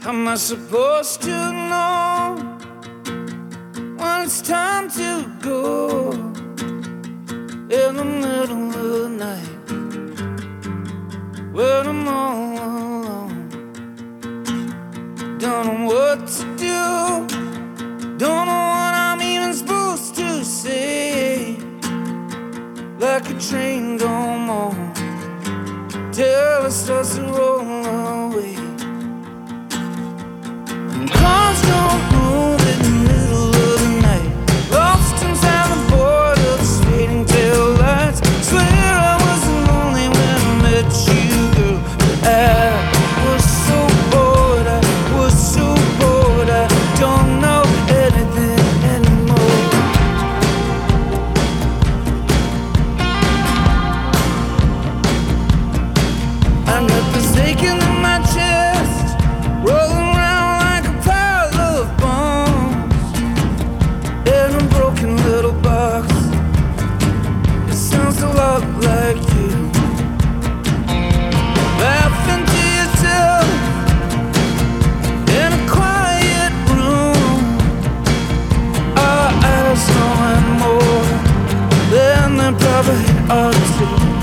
am I supposed to know when it's time to go in the middle of the night when I'm all alone? Don't know what to do, don't know what I'm even supposed to say. Like a train gone on till it starts to roll away. And cars don't move in the middle of the night, lost inside the borders, fading tail lights. Swear I wasn't lonely when I met you, girl, but I was so bored, I was so bored, I don't know anything anymore. I got this aching in my chest, rolling around like a pile of bones in a broken little box. It sounds a lot like you, laughing to yourself in a quiet room. Our eyes knowing more than they probably ought to.